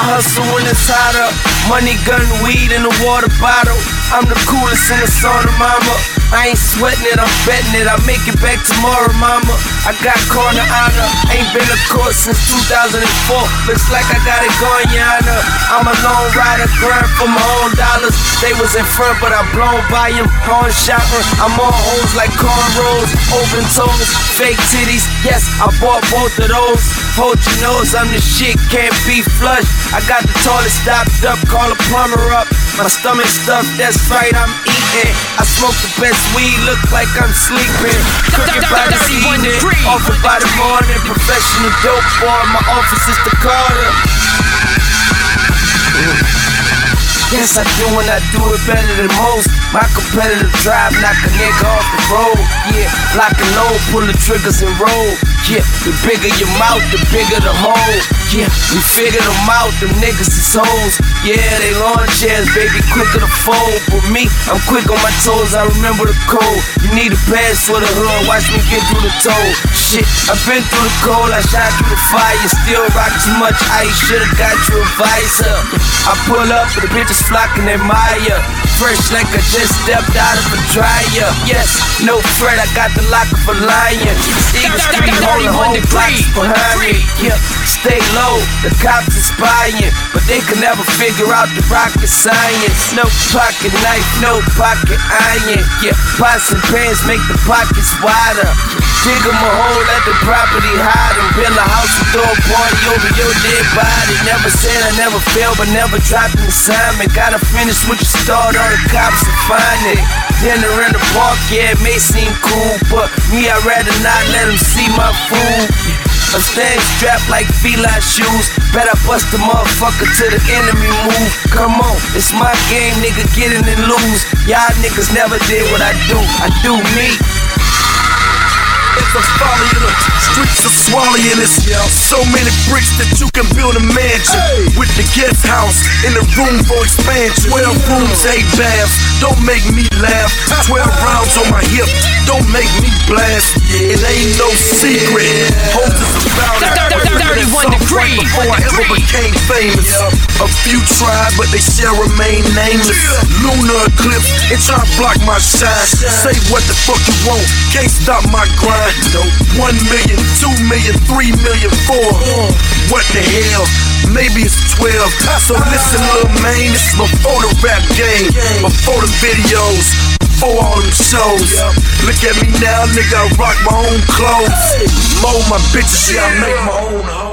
hustle when it's hotter. Money, gun, weed, and a water bottle. I'm the coolest in the sauna, mama. I ain't sweating it, I'm betting it. I'll make it back tomorrow, mama. I got corner honor. Ain't been to court since 2004. Looks like I got it going, your honor. I'm a lone rider, grind for my own dollars. They was in front, but I blown by him. Horn shopping, I'm on hoes like cornrows. Open toes, fake titties. Yes, I bought both of those. Hold your nose, I'm the shit, can't be flushed. I got the toilet stopped up, call a plumber up. My stomach stuffed, that's right, I'm eating. I smoke the best weed, look like I'm sleeping. Cooking by the evening, offered by the morning. Professional dope boy, my office is the Carter. Yes, I do and I do it better than most. My competitive drive knock a nigga off the road. Yeah, lock and load, pull the triggers and roll. Yeah, the bigger your mouth, the bigger the hole. Yeah, we figured them out, them niggas is hoes. Yeah, they lawn chairs, baby, quicker to fold. But me, I'm quick on my toes, I remember the code. You need a pass for the hood, watch me get through the toe. Shit, I've been through the cold, I shot through the fire. Still rock too much ice, should've got you a visor. I pull up, but the bitches flocking admire. Fresh like I just stepped out of a dryer. Yes, no threat, I got the lock of a lion. Eagle Street, holding whole blocks behind me. Yeah, stay low, the cops is spying, but they can never figure out the rocket science. No pocket knife, no pocket iron. Yeah, pots and pans make the pockets wider. Dig 'em a hole, let the property hide and build a house and throw a party over your dead body. Never said I never failed, but never dropped an assignment. Gotta finish what you started, all the cops will find it. Dinner in the park, yeah, it may seem cool, but me, I'd rather not let them see my food. I'm staying strapped like feline shoes. Bet I bust the motherfucker till the enemy move. Come on, it's my game, nigga, get in and lose. Y'all niggas never did what I do me. It's a folly in the streets of swallowing this. So many bricks that you can build a mansion. With the guest house in the room for expansion. 12 rooms, 8 baths, don't make me laugh. 12 rounds on my hip, don't make me blast. It ain't no secret. Hoes is about it. 31 degrees. Before I ever became famous. A few tried, but they shall remain nameless. Lunar eclipse, and try to block my shine. Say what the fuck you want, can't stop my grind. 1 million, 2 million, 3 million, 4. What the hell? Maybe it's 12. So listen, little man, this is before the rap game, before the videos, before all them shows. Look at me now, nigga, I rock my own clothes. Mold my bitches, yeah, I make my own hoes.